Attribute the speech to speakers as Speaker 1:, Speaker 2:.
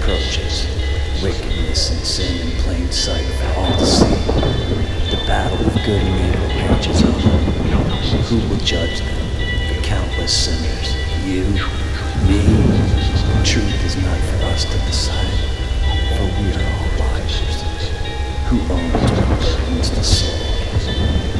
Speaker 1: approaches. Wickedness and sin in plain sight for all to see. The battle of good and evil rages on. Who will judge them? The countless sinners. You? Me? Truth is